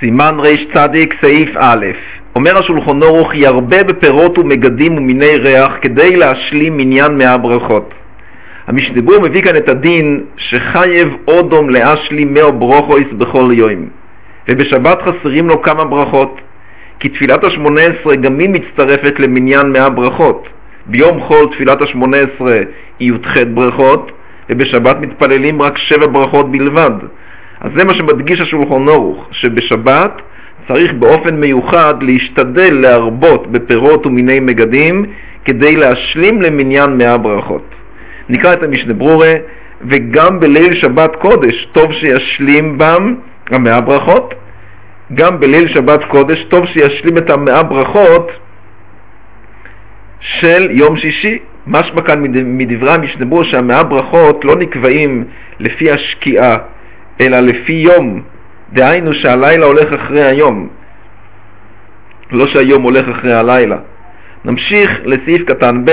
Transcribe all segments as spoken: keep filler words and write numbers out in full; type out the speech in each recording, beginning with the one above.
סימן ריש צדיק סעיף א'. אומר השולחן ערוך ירבה בפירות ומגדים ומיני ריח כדי להשלים מניין מאה ברכות. המשנה ברורה מביא כאן את הדין שחייב אודום להשלים מאה ברוכויס בכל יום, ובשבת חסרים לו כמה ברכות, כי תפילת השמונה עשרה גם היא מצטרפת למניין מאה ברכות. ביום חול תפילת השמונה עשרה היא י"ח ברכות, ובשבת מתפללים רק שבע ברכות בלבד. אז זה מה שמדגיש השולחן ערוך, שבשבת צריך באופן מיוחד להשתדל להרבות בפירות ומיני מגדים כדי להשלים למניין מאה ברכות. נקרא את המשנה ברורה, וגם בליל שבת קודש טוב שישלים בם המאה ברכות, גם בליל שבת קודש טוב שישלים את המאה ברכות של יום שישי. משמע כאן מדברי המשנה ברורה שהמאה ברכות לא נקבעים לפי השקיעה, אלא לפי יום, דהיינו שהלילה הולך אחרי היום, לא שהיום הולך אחרי הלילה. נמשיך לסעיף קטן ב'.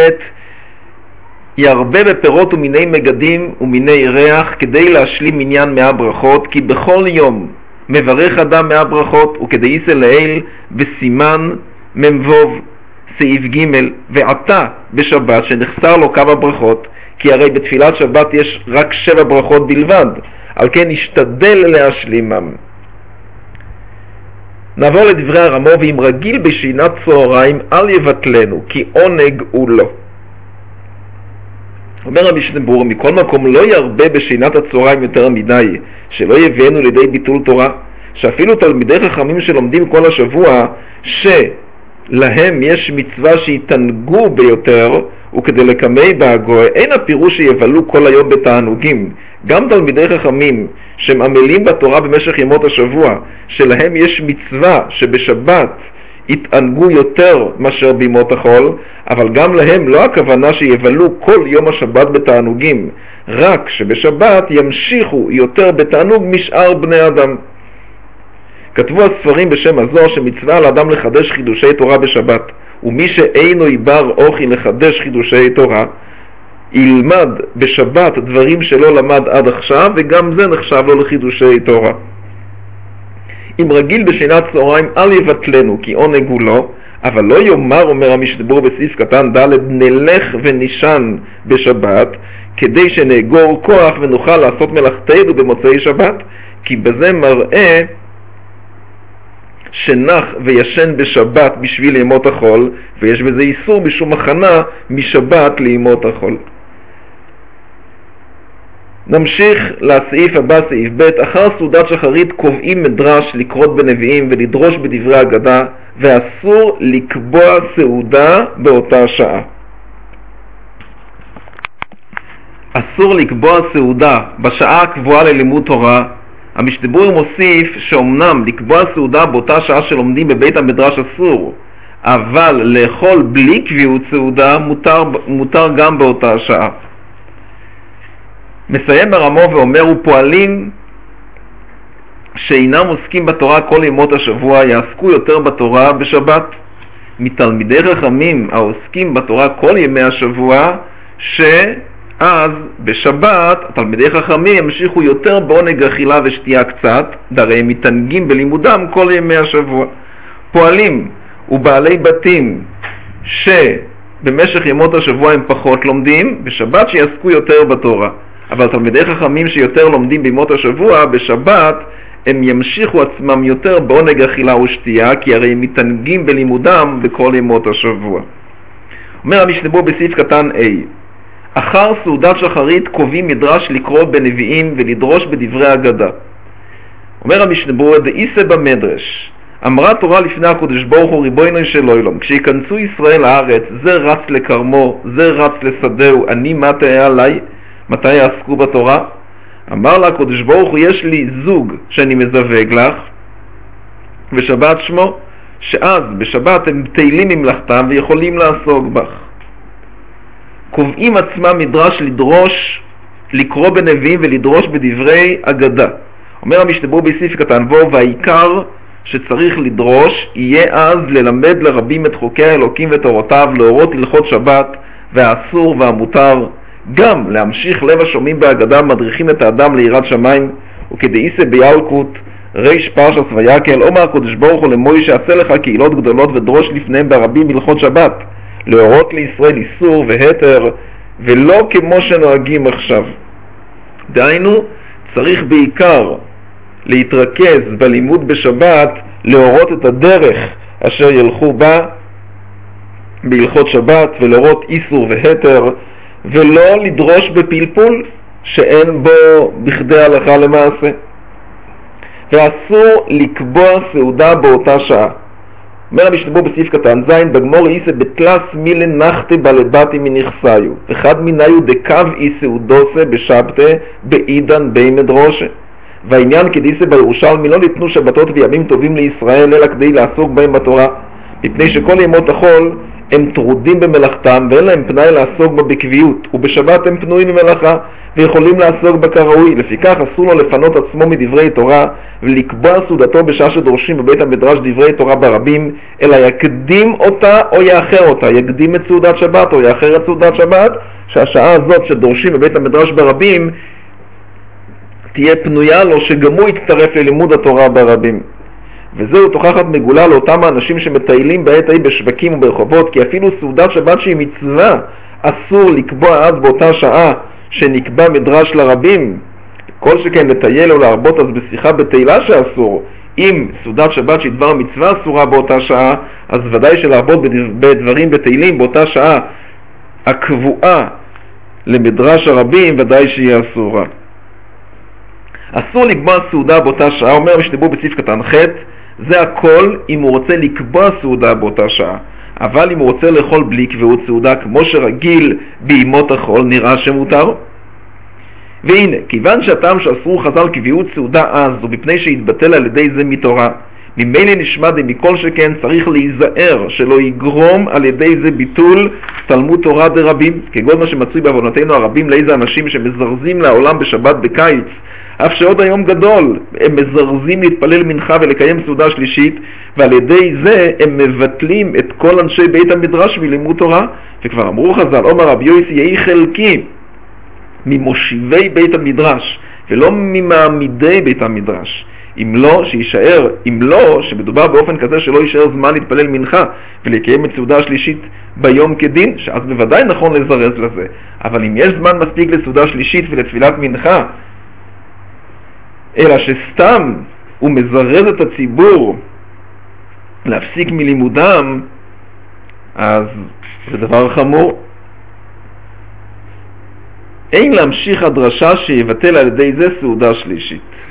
ירבה בפירות ומיני מגדים ומיני ריח כדי להשלים מניין מאה ברכות, כי בכל יום מברך אדם מאה ברכות, וכדי יסה לאל בסימן ממבוב סעיף ג'. ועתה בשבת שנחסר לו כמה ברכות, כי הרי בתפילת שבת יש רק שבע ברכות בלבד, על כן נשתדל להשלימם. נעבור לדברי הרמו, ואם רגיל בשינת צהריים אל יבטלנו, כי עונג הוא לא. אומר המשנה ברורה, מכל מקום לא ירבה בשינת הצהריים יותר מדי, שלא יביאנו לידי ביטול תורה, שאפילו תלמידי חכמים שלומדים כל השבוע, שלהם יש מצווה שיתענגו ביותר, וכדי לקמי בהגוי, אין הפירוש שיבלו כל היום בתענוגים. גם תלמידי חכמים שהם עמלים בתורה במשך ימות השבוע, שלהם יש מצווה שבשבת יתענגו יותר מאשר בימות החול, אבל גם להם לא הכוונה שיבלו כל יום השבת בתענוגים, רק שבשבת ימשיכו יותר בתענוג משאר בני אדם. כתבו הספרים בשם הזוהר שמצווה על האדם לחדש חידושי תורה בשבת, ומי שאינו איבר אוכי לחדש חידושי תורה, ילמד בשבת דברים שלא למד עד עכשיו, וגם זה נחשב לו לחידושי תורה. אם רגיל בשינת צהריים אל יבטלנו, כי עונג הוא לא, אבל לא יאמר, אומר המשנה ברורה בסעיף קטן ד', נלך ונישן בשבת, כדי שנאגור כוח ונוכל לעשות מלאכתנו במוצאי שבת, כי בזה מראה שנח וישן בשבת בשביל ימות החול, ויש בזה איסור משום הכנה משבת לימות החול. נמשיך לסעיף הבא, סעיף ב'. אחר סעודת שחרית קובעים מדרש לקרות בנביאים ולדרוש בדברי אגדה, ואסור לקבוע סעודה באותה שעה. אסור לקבוע סעודה בשעה הקבועה ללימוד תורה. המשנה ברורה מוסיף שאומנם לקבוע סעודה באותה שעה שלומדים בבית המדרש אסור, אבל לאכול בלי קביעות סעודה מותר, מותר גם באותה שעה. מסיים הרמו ואומר, ופועלים שאינם עוסקים בתורה כל ימות השבוע יעסקו יותר בתורה בשבת, מתלמידי חכמים העוסקים בתורה כל ימי השבוע, שאז בשבת תלמידי חכמים ימשיכו יותר בעונג אכילה ושתייה קצת, דרי הם מתענגים בלימודם כל ימי השבוע. פועלים ובעלי בתים שבמשך ימות השבוע הם פחות לומדים, בשבת שיעסקו יותר בתורה. אבל תלמידי חכמים שיותר לומדים בימות השבוע, בשבת הם ימשיכו עצמם יותר בעונג אכילה ושתייה, כי הרי הם מתענגים בלימודם בכל ימות השבוע. אומר המשנה ברורה בסעיף קטן A, אחר סעודת שחרית קובעים מדרש לקרוא בנביאים ולדרוש בדברי אגדה. אומר המשנה ברורה, דאיסה במדרש, אמרה תורה לפני הקדוש ברוך הוא ריבונו של עולם, כשיכנסו ישראל לארץ, זה רץ לקרמו, זה רץ לשדהו, אני מתי עליי, מתי יעסקו בתורה? אמר לה הקדוש ברוך הוא, יש לי זוג שאני מזווג לך, ושבת שמו, שאז בשבת הם תהילים ממלאכתם ויכולים לעסוק בך. קובעים עצמם מדרש לדרוש, לקרוא בנביאים ולדרוש בדברי אגדה. אומר המשנה ברורה בסעיף קטן בו, והעיקר שצריך לדרוש יהיה אז ללמד לרבים את חוקי האלוקים ותורותיו, להורות הלכות שבת והאסור והמותר, גם להמשיך לב השומעים בהגדה מדריכים את האדם ליראת שמיים, וכדאיסה בילקוט ריש פרשס ויקל, אומר הקדוש ברוך הוא למוישה, עשה לך קהילות גדולות ודרוש לפניהם ברבים בהלכות שבת, להורות לישראל איסור והתר, ולא כמו שנוהגים עכשיו. דהיינו, צריך בעיקר להתרכז בלימוד בשבת, להורות את הדרך אשר ילכו בה בהלכות שבת, ולהורות איסור והתר, ולא לדרוש בפלפול שאין בו בכדי הלכה למעשה. ואסור לקבוע סעודה באותה שעה. אומר המשנה בסעיף קטן זין, בגמור איסה בתלס מילה נחתי בלבתי מנכסיו, אחד מיניו דקב אי סעודוסה בשבתה בעידן בי מדרושה. והעניין כדיסה בירושלמי לא ניתנו שבתות וימים טובים לישראל אלא כדי לעסוק בהם בתורה, מפני שכל ימות החול הם טרודים במלאכתם ואין להם פנאי לעסוק בה בקביעות, ובשבת הם פנויים ממלאכה ויכולים לעסוק בה כראוי. לפיכך אסור לו לפנות עצמו מדברי תורה ולקבוע סעודתו בשעה שדורשים בבית המדרש דברי תורה ברבים, אלא יקדים אותה או יאחר אותה, יקדים את סעודת שבת או יאחר את סעודת שבת, שהשעה הזאת שדורשים בבית המדרש ברבים תהיה פנויה לו שגם הוא יצטרף ללימוד התורה ברבים. וזהו תוכחת מגולה לאותם האנשים שמטיילים בעת ההיא בשווקים וברחובות, כי אפילו סעודת שבת שהיא מצווה אסור לקבוע אז באותה שעה שנקבע מדרש לרבים, כל שכן לטייל או להרבות אז בשיחה בתהילה שאסור. אם סעודת שבת שהיא דבר מצווה אסורה באותה שעה, אז ודאי שלהרבות בדברים בתהילים באותה שעה הקבועה למדרש הרבים ודאי שהיא אסורה. אסור לקבוע סעודה באותה שעה, אומר משתבו בסעיף קטן ח', זה הכל אם הוא רוצה לקבוע סעודה באותה שעה. אבל אם הוא רוצה לאכול בלי קביעות סעודה כמו שרגיל בימות החול, נראה שמותר. והנה, כיוון שהטעם שאסרו חז"ל קביעות סעודה אז, ומפני שהתבטל על ידי זה מתורה, ממילא נשמע דמכל שכן צריך להיזהר שלא יגרום על ידי זה ביטול תלמוד תורה דרבים, כגון מה שמצוי בעוונותינו הרבים לאיזה אנשים שמזרזים לעולם בשבת בקיץ, אף שעוד היום גדול הם מזרזים להתפלל מנחה ולקיים סעודה שלישית, ועל ידי זה הם מבטלים את כל אנשי בית המדרש מלימוד תורה. וכבר אמרו חז"ל, אומר רבי יוסי, יהי חלקי ממושיבי בית המדרש ולא ממעמידי בית המדרש, אם לא שישאר, אם לא שמדובר באופן כזה שלא יישאר זמן להתפלל מנחה ולקיים את סעודה השלישית ביום כדין, שאז בוודאי נכון לזרז לזה. אבל אם יש זמן מספיק לסעודה שלישית ולתפילת מנחה, אלא שסתם הוא מזרז את הציבור להפסיק מלימודם, אז זה דבר חמור. אין להמשיך הדרשה שיבטל על ידי זה סעודה שלישית.